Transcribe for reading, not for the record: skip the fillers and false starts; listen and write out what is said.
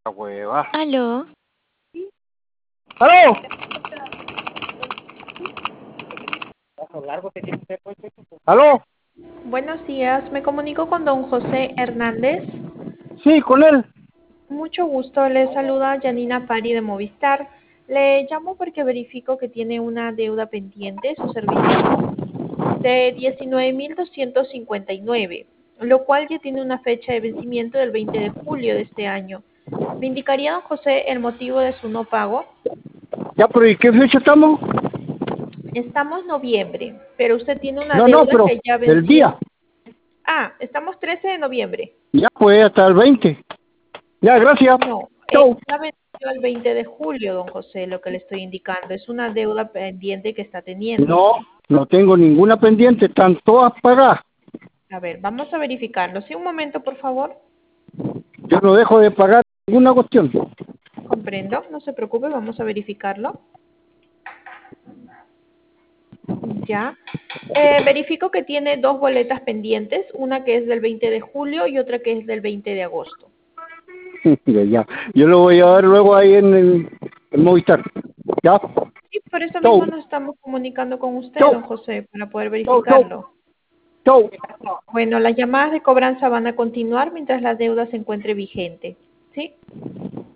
hueva. Aló. ¡Aló! ¿Aló? Buenos días, me comunico con don José Hernández. Sí, con él. Mucho gusto, le saluda Janina Pari de Movistar. Le llamo porque verifico que tiene una deuda pendiente, su servicio, de 19.259, lo cual ya tiene una fecha de vencimiento del 20 de julio de este año. ¿Me indicaría, don José, el motivo de su no pago? Ya, pero ¿y qué fecha estamos? Estamos noviembre, pero usted tiene una No, deuda pero que ya el día. venció. Ah, estamos 13 de noviembre. Ya, pues, hasta el 20. Ya, gracias. No, Chau. la venció el 20 de julio, don José, lo que le estoy indicando. Es una deuda pendiente que está teniendo. No, no tengo ninguna pendiente. Están todas pagadas. A ver, vamos a verificarlo. Sí, un momento, por favor. Yo no dejo de pagar ninguna cuestión. Comprendo, no se preocupe, vamos a verificarlo. Ya. Verifico que tiene dos boletas pendientes, una que es del 20 de julio y otra que es del 20 de agosto. Ya, ya. Yo lo voy a ver luego ahí en Movistar. Ya. Sí, por eso Chau. mismo nos estamos comunicando con usted, Chau. don José, para poder Chau, chau. verificarlo. Chau. Bueno, las llamadas de cobranza van a continuar mientras la deuda se encuentre vigente. ¿Sí?